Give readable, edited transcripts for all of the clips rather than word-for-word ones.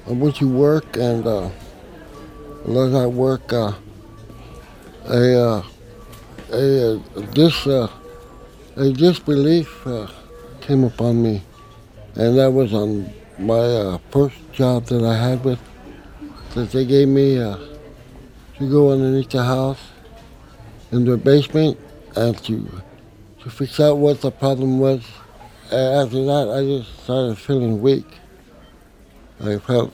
I went to work, and while I work, a, a, this, a disbelief came upon me, and that was on my first job that I had with, that they gave me to go underneath the house in the basement and to fix out what the problem was. And after that, I just started feeling weak. I felt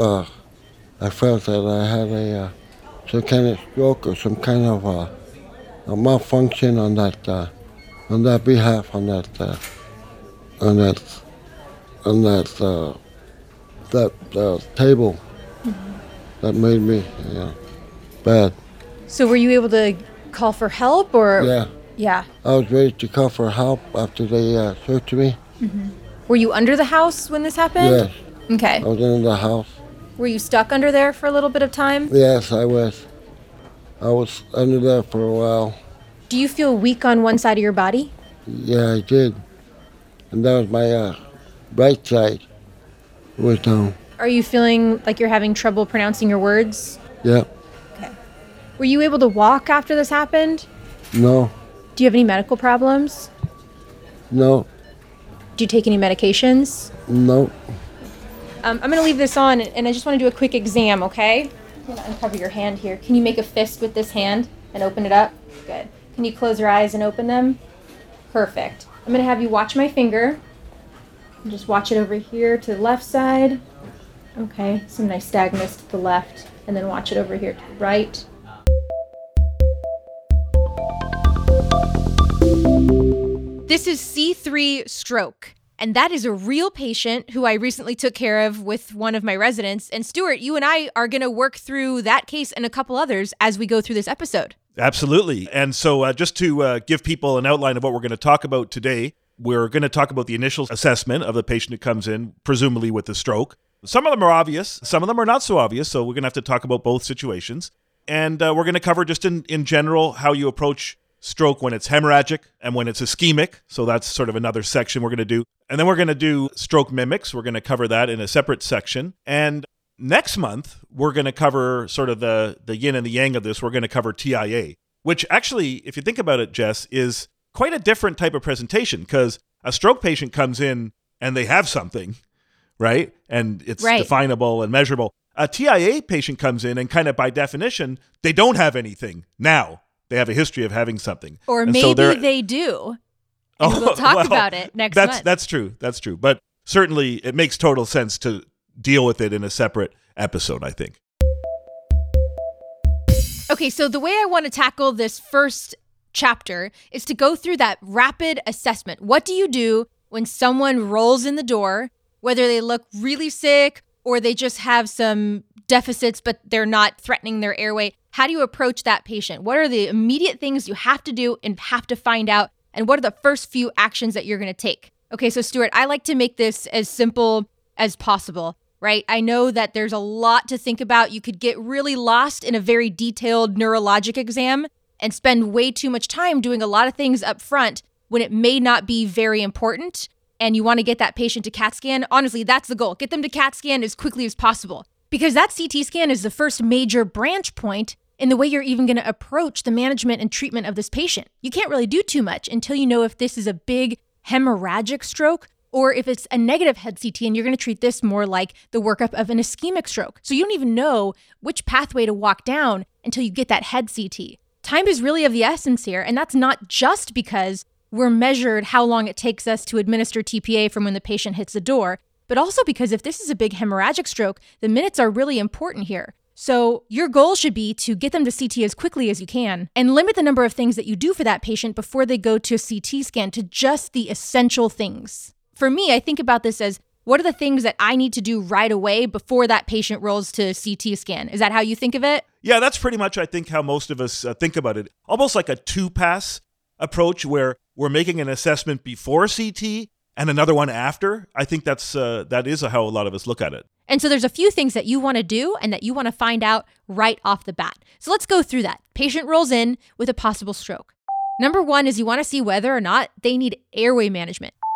that I had some kind of stroke or some kind of a malfunction on that behalf, on that table that made me bad. So were you able to call for help, or? Yeah. Yeah. I was ready to call for help after they searched me. Mm-hmm. Were you under the house when this happened? Yes. Okay. I was in the house. Were you stuck under there for a little bit of time? Yes, I was. I was under there for a while. Do you feel weak on one side of your body? Yeah, I did. And that was my right side. It was down. Are you feeling like you're having trouble pronouncing your words? Yeah. Okay. Were you able to walk after this happened? No. Do you have any medical problems? No. Do you take any medications? No. I'm going to leave this on, and I just want to do a quick exam, okay? I'm going to uncover your hand here. Can you make a fist with this hand and open it up? Good. Can you close your eyes and open them? Perfect. I'm going to have you watch my finger. And just watch it over here to the left side. Okay, some nystagmus to the left, and then watch it over here to the right. This is C3 stroke. And that is a real patient who I recently took care of with one of my residents. And Stuart, you and I are going to work through that case and a couple others as we go through this episode. Absolutely. And so just to give people an outline of what we're going to talk about today, we're going to talk about the initial assessment of the patient who comes in, presumably with a stroke. Some of them are obvious. Some of them are not so obvious. So we're going to have to talk about both situations. And we're going to cover just in general how you approach stroke when it's hemorrhagic and when it's ischemic. So that's sort of another section we're going to do. And then we're going to do stroke mimics. We're going to cover that in a separate section. And next month, we're going to cover sort of the yin and the yang of this. We're going to cover TIA, which actually, if you think about it, Jess, is quite a different type of presentation because a stroke patient comes in and they have something, right? And it's definable and measurable. A TIA patient comes in and kind of by definition, they don't have anything now. They have a history of having something. Or and maybe so they do. And we'll talk about it next month. That's true. That's true. But certainly it makes total sense to deal with it in a separate episode, I think. Okay, so the way I want to tackle this first chapter is to go through that rapid assessment. What do you do when someone rolls in the door, whether they look really sick or they just have some deficits, but they're not threatening their airway? How do you approach that patient? What are the immediate things you have to do and have to find out? And what are the first few actions that you're going to take? Okay, so Stuart, I like to make this as simple as possible, right? I know that there's a lot to think about. You could get really lost in a very detailed neurologic exam and spend way too much time doing a lot of things up front when it may not be very important. And you want to get that patient to CAT scan. Honestly, that's the goal. Get them to CAT scan as quickly as possible. Because that CT scan is the first major branch point in the way you're even going to approach the management and treatment of this patient. You can't really do too much until you know if this is a big hemorrhagic stroke or if it's a negative head CT and you're going to treat this more like the workup of an ischemic stroke. So you don't even know which pathway to walk down until you get that head CT. Time is really of the essence here, and that's not just because we're measured how long it takes us to administer TPA from when the patient hits the door, but also because if this is a big hemorrhagic stroke, the minutes are really important here. So your goal should be to get them to CT as quickly as you can and limit the number of things that you do for that patient before they go to a CT scan to just the essential things. For me, I think about this as what are the things that I need to do right away before that patient rolls to CT scan? Is that how you think of it? Yeah, that's pretty much, I think, how most of us think about it. Almost like a two-pass approach where we're making an assessment before CT and another one after. I think that is how a lot of us look at it. And so there's a few things that you want to do and that you want to find out right off the bat. So let's go through that. Patient rolls in with a possible stroke. Number one is you want to see whether or not they need airway management.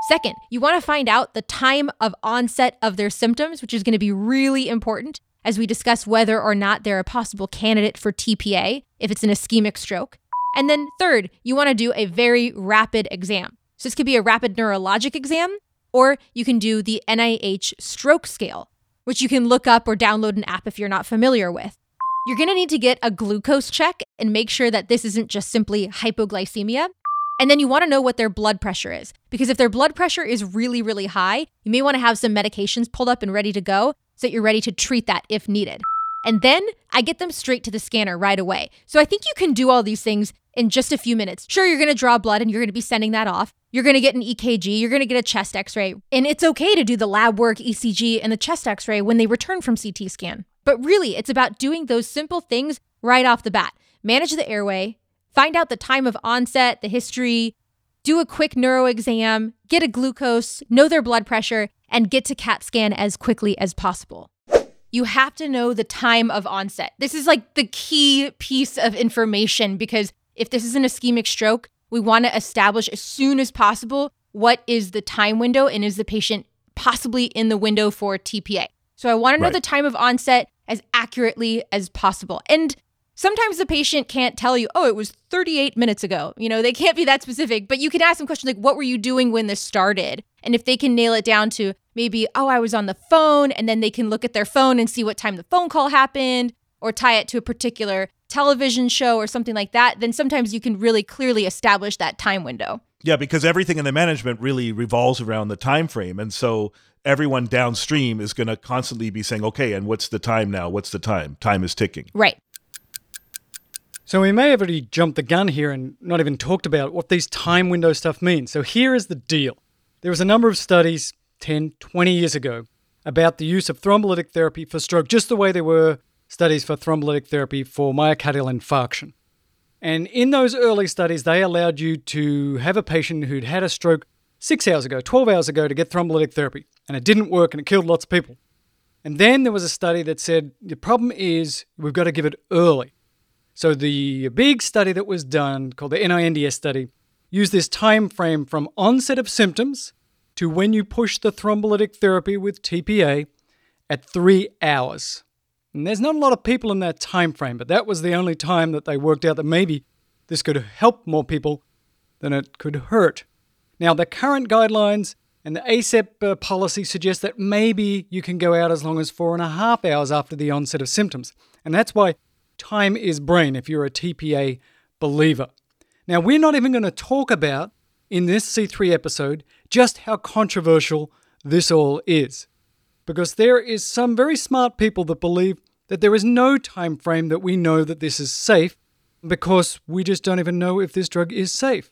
Second, you want to find out the time of onset of their symptoms, which is going to be really important as we discuss whether or not they're a possible candidate for TPA if it's an ischemic stroke. And then third, you want to do a very rapid exam. So this could be a rapid neurologic exam, or you can do the NIH stroke scale, which you can look up or download an app if you're not familiar with. You're going to need to get a glucose check and make sure that this isn't just simply hypoglycemia. And then you want to know what their blood pressure is, because if their blood pressure is really, really high, you may want to have some medications pulled up and ready to go so that you're ready to treat that if needed. And then I get them straight to the scanner right away. So I think you can do all these things in just a few minutes. Sure, you're going to draw blood and you're going to be sending that off. You're going to get an EKG, you're going to get a chest x-ray. And it's okay to do the lab work, ECG, and the chest x-ray when they return from CT scan. But really, it's about doing those simple things right off the bat. Manage the airway, find out the time of onset, the history, do a quick neuro exam, get a glucose, know their blood pressure, and get to CAT scan as quickly as possible. You have to know the time of onset. This is like the key piece of information, because if this is an ischemic stroke, we want to establish as soon as possible what is the time window and is the patient possibly in the window for TPA. So I want to know the time of onset as accurately as possible. And sometimes the patient can't tell you, oh, it was 38 minutes ago. You know, they can't be that specific, but you can ask them questions like, what were you doing when this started? And if they can nail it down to maybe, oh, I was on the phone, and then they can look at their phone and see what time the phone call happened, or tie it to a particular television show or something like that, then sometimes you can really clearly establish that time window. Yeah, because everything in the management really revolves around the time frame. And so everyone downstream is going to constantly be saying, okay, and what's the time now? What's the time? Time is ticking. Right. So we may have already jumped the gun here and not even talked about what these time window stuff means. So here is the deal. There was a number of studies 10, 20 years ago about the use of thrombolytic therapy for stroke, just the way there were studies for thrombolytic therapy for myocardial infarction. And in those early studies, they allowed you to have a patient who'd had a stroke 6 hours ago, 12 hours ago to get thrombolytic therapy. And it didn't work and it killed lots of people. And then there was a study that said the problem is we've got to give it early. So the big study that was done, called the NINDS study, used this time frame from onset of symptoms to when you push the thrombolytic therapy with TPA at 3 hours. And there's not a lot of people in that time frame, but that was the only time that they worked out that maybe this could help more people than it could hurt. Now, the current guidelines and the ACEP policy suggest that maybe you can go out as long as 4.5 hours after the onset of symptoms. And that's why time is brain if you're a TPA believer. Now, we're not even going to talk about, in this C3 episode, just how controversial this all is. Because there is some very smart people that believe that there is no time frame that we know that this is safe, because we just don't even know if this drug is safe.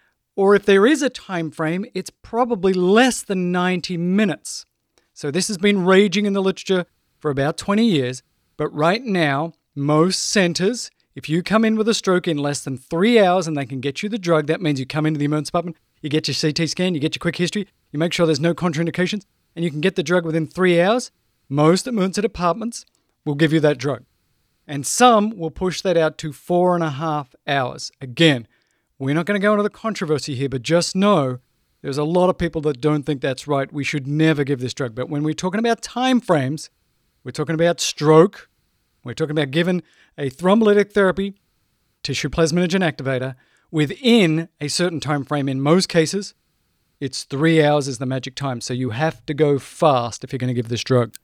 Or if there is a time frame, it's probably less than 90 minutes. So this has been raging in the literature for about 20 years, but right now, most centers, if you come in with a stroke in less than 3 hours and they can get you the drug, that means you come into the emergency department, you get your CT scan, you get your quick history, you make sure there's no contraindications, and you can get the drug within 3 hours, most emergency departments will give you that drug. And some will push that out to 4.5 hours. Again, we're not going to go into the controversy here, but just know there's a lot of people that don't think that's right. We should never give this drug. But when we're talking about time frames, we're talking about stroke, we're talking about giving a thrombolytic therapy, tissue plasminogen activator, within a certain time frame. In most cases, it's 3 hours is the magic time. So you have to go fast if you're going to give this drug.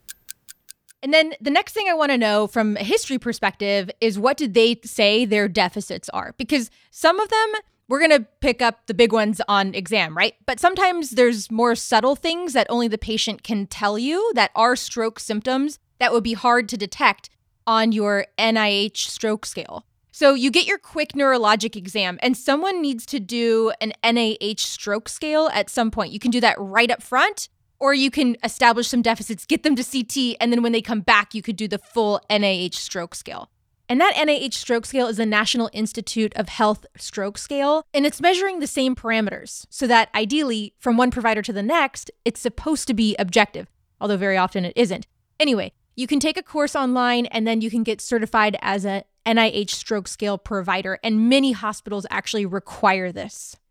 And then the next thing I want to know from a history perspective is, what did they say their deficits are? Because some of them, we're going to pick up the big ones on exam, right? But sometimes there's more subtle things that only the patient can tell you that are stroke symptoms that would be hard to detect on your NIH stroke scale. So you get your quick neurologic exam, and someone needs to do an NIH stroke scale at some point. You can do that right up front, or you can establish some deficits, get them to CT, and then when they come back, you could do the full NIH stroke scale. And that NIH stroke scale is the National Institute of Health stroke scale, and it's measuring the same parameters so that ideally, from one provider to the next, it's supposed to be objective, although very often it isn't. Anyway, you can take a course online, and then you can get certified as a NIH stroke scale provider, and many hospitals actually require this.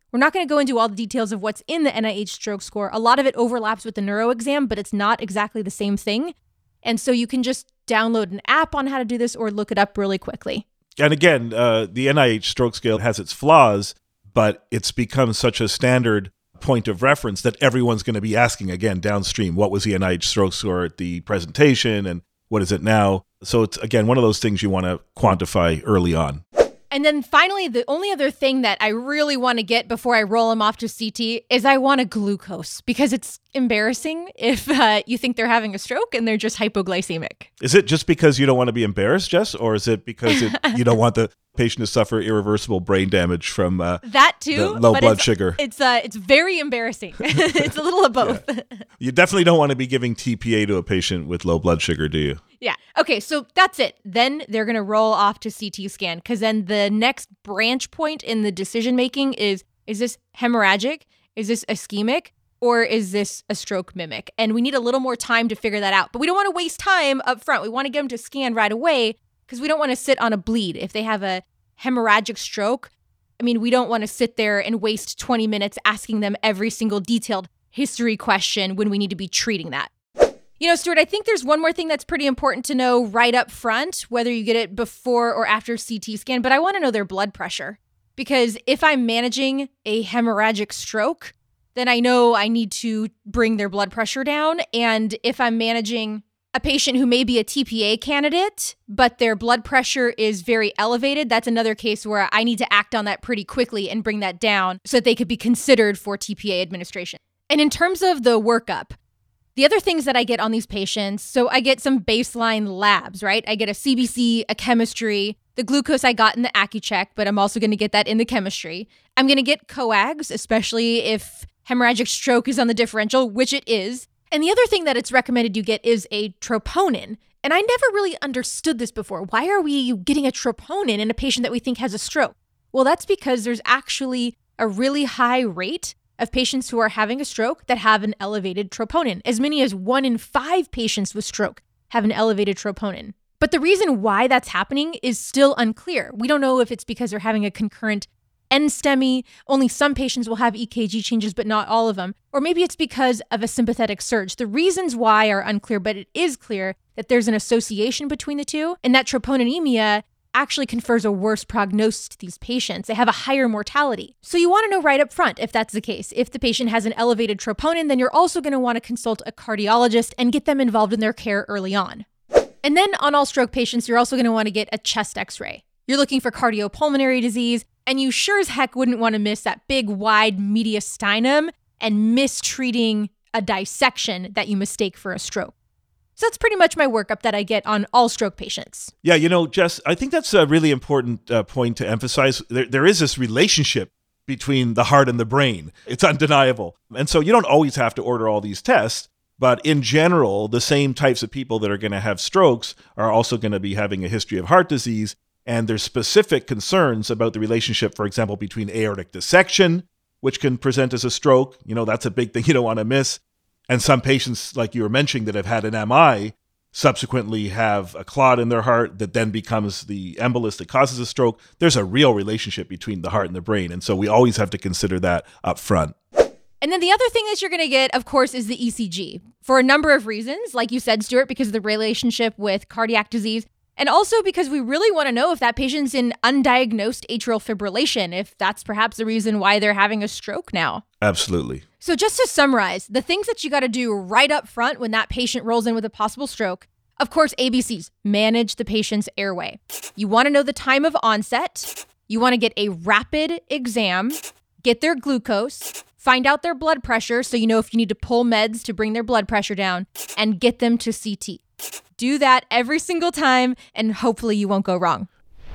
We're not going to go into all the details of what's in the NIH stroke score. A lot of it overlaps with the neuro exam, but it's not exactly the same thing. And so you can just download an app on how to do this or look it up really quickly. And again, the NIH stroke scale has its flaws, but it's become such a standard point of reference that everyone's going to be asking again downstream, what was the NIH stroke score at the presentation and what is it now? So it's, again, one of those things you want to quantify early on. And then finally, the only other thing that I really want to get before I roll them off to CT is I want a glucose, because it's embarrassing if you think they're having a stroke and they're just hypoglycemic. Is it just because you don't want to be embarrassed, Jess, or is it because you don't want the patient to suffer irreversible brain damage from that too, the low blood sugar? It's very embarrassing. It's a little of both. Yeah. You definitely don't want to be giving TPA to a patient with low blood sugar, do you? Yeah. Okay, so that's it. Then they're going to roll off to CT scan, because then the next branch point in the decision making is this hemorrhagic? Is this ischemic? Or is this a stroke mimic? And we need a little more time to figure that out. But we don't want to waste time up front. We want to get them to scan right away, because we don't want to sit on a bleed. If they have a hemorrhagic stroke, I mean, we don't want to sit there and waste 20 minutes asking them every single detailed history question when we need to be treating that. You know, Stuart, I think there's one more thing that's pretty important to know right up front, whether you get it before or after CT scan, but I want to know their blood pressure. Because if I'm managing a hemorrhagic stroke, then I know I need to bring their blood pressure down. And if I'm managing a patient who may be a TPA candidate, but their blood pressure is very elevated, that's another case where I need to act on that pretty quickly and bring that down so that they could be considered for TPA administration. And in terms of the workup, the other things that I get on these patients, so I get some baseline labs, right? I get a CBC, a chemistry, the glucose I got in the Accu-Check, but I'm also going to get that in the chemistry. I'm going to get coags, especially if hemorrhagic stroke is on the differential, which it is. And the other thing that it's recommended you get is a troponin. And I never really understood this before. Why are we getting a troponin in a patient that we think has a stroke? Well, that's because there's actually a really high rate of patients who are having a stroke that have an elevated troponin. As many as 1 in 5 patients with stroke have an elevated troponin. But the reason why that's happening is still unclear. We don't know if it's because they're having a concurrent NSTEMI, only some patients will have EKG changes, but not all of them. Or maybe it's because of a sympathetic surge. The reasons why are unclear, but it is clear that there's an association between the two, and that troponinemia actually confers a worse prognosis to these patients. They have a higher mortality. So you want to know right up front if that's the case. If the patient has an elevated troponin, then you're also going to want to consult a cardiologist and get them involved in their care early on. And then on all stroke patients, you're also going to want to get a chest x-ray. You're looking for cardiopulmonary disease, and you sure as heck wouldn't want to miss that big, wide mediastinum and mistreating a dissection that you mistake for a stroke. So that's pretty much my workup that I get on all stroke patients. Yeah, you know, Jess, I think that's a really important point to emphasize. There is this relationship between the heart and the brain. It's undeniable. And so you don't always have to order all these tests, but in general, the same types of people that are going to have strokes are also going to be having a history of heart disease. And there's specific concerns about the relationship, for example, between aortic dissection, which can present as a stroke. You know, that's a big thing you don't want to miss. And some patients, like you were mentioning, that have had an MI subsequently have a clot in their heart that then becomes the embolus that causes a stroke. There's a real relationship between the heart and the brain. And so we always have to consider that up front. And then the other thing that you're going to get, of course, is the ECG for a number of reasons. Like you said, Stuart, because of the relationship with cardiac disease. And also because we really want to know if that patient's in undiagnosed atrial fibrillation, if that's perhaps the reason why they're having a stroke now. Absolutely. So just to summarize, the things that you got to do right up front when that patient rolls in with a possible stroke, of course, ABCs, manage the patient's airway. You want to know the time of onset. You want to get a rapid exam, get their glucose, find out their blood pressure so you know if you need to pull meds to bring their blood pressure down, and get them to CT. Do that every single time, and hopefully you won't go wrong.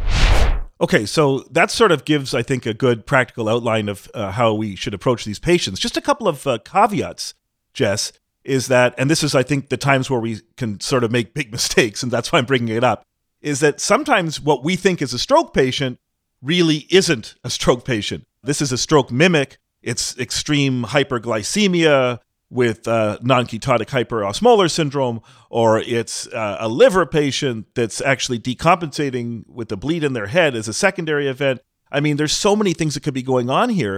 Okay, so that sort of gives, I think, a good practical outline of how we should approach these patients. Just a couple of caveats, Jess, is that, and this is, I think, the times where we can sort of make big mistakes, and that's why I'm bringing it up, is that sometimes what we think is a stroke patient really isn't a stroke patient. This is a stroke mimic. It's extreme hyperglycemia with non-ketotic hyperosmolar syndrome, or it's a liver patient that's actually decompensating with a bleed in their head as a secondary event. I mean, there's so many things that could be going on here.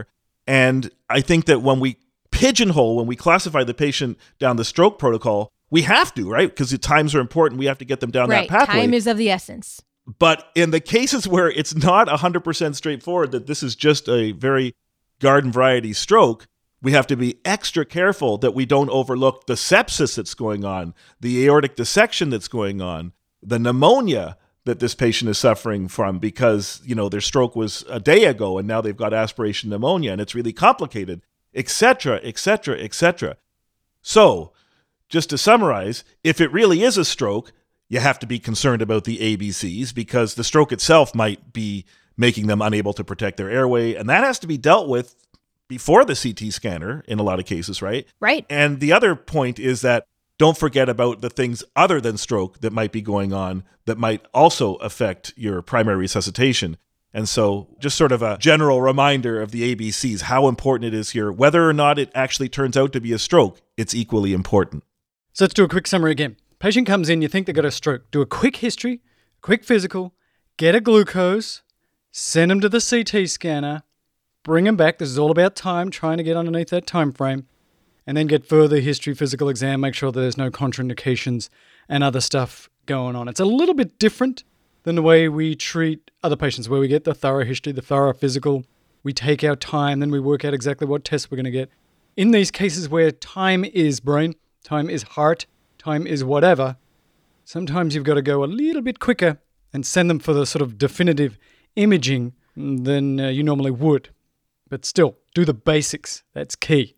And I think that when we when we classify the patient down the stroke protocol, we have to, right? Because the times are important. We have to get them down that pathway. Time is of the essence. But in the cases where it's not 100% straightforward that this is just a very garden variety stroke, we have to be extra careful that we don't overlook the sepsis that's going on, the aortic dissection that's going on, the pneumonia that this patient is suffering from because, their stroke was a day ago and now they've got aspiration pneumonia and it's really complicated, etc., etc., etc. So, just to summarize, if it really is a stroke, you have to be concerned about the ABCs because the stroke itself might be making them unable to protect their airway, and that has to be dealt with before the CT scanner in a lot of cases, right? Right. And the other point is that don't forget about the things other than stroke that might be going on that might also affect your primary resuscitation. And so just sort of a general reminder of the ABCs, how important it is here. Whether or not it actually turns out to be a stroke, it's equally important. So let's do a quick summary again. Patient comes in, you think they got a stroke. Do a quick history, quick physical, get a glucose, send them to the CT scanner, bring them back. This is all about time, trying to get underneath that time frame, and then get further history, physical exam, make sure that there's no contraindications and other stuff going on. It's a little bit different than the way we treat other patients, where we get the thorough history, the thorough physical, we take our time, then we work out exactly what tests we're going to get. In these cases where time is brain, time is heart, time is whatever, sometimes you've got to go a little bit quicker and send them for the sort of definitive imaging than you normally would. But still, do the basics. That's key.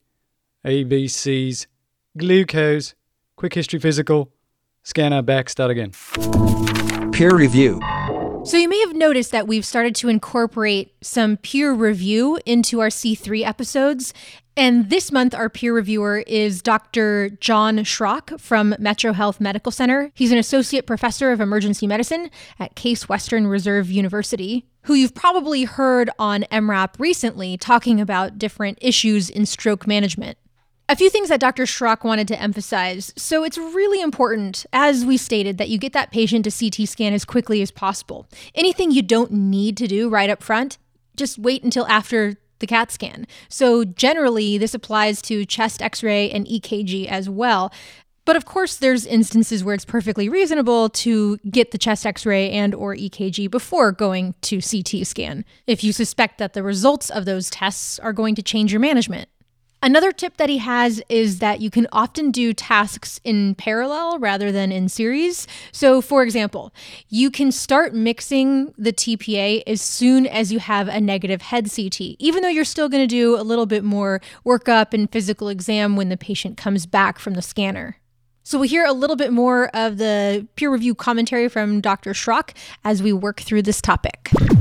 ABCs, glucose, quick history physical, scanner back, start again. Peer review. So you may have noticed that we've started to incorporate some peer review into our C3 episodes. And this month, our peer reviewer is Dr. John Schrock from Metro Health Medical Center. He's an associate professor of emergency medicine at Case Western Reserve University, who you've probably heard on MRAP recently talking about different issues in stroke management. A few things that Dr. Schrock wanted to emphasize. So it's really important, as we stated, that you get that patient to CT scan as quickly as possible. Anything you don't need to do right up front, just wait until after the CAT scan. So generally, this applies to chest X-ray and EKG as well. But of course, there's instances where it's perfectly reasonable to get the chest X-ray and or EKG before going to CT scan, if you suspect that the results of those tests are going to change your management. Another tip that he has is that you can often do tasks in parallel rather than in series. So for example, you can start mixing the TPA as soon as you have a negative head CT, even though you're still going to do a little bit more workup and physical exam when the patient comes back from the scanner. So we'll hear a little bit more of the peer review commentary from Dr. Schrock as we work through this topic.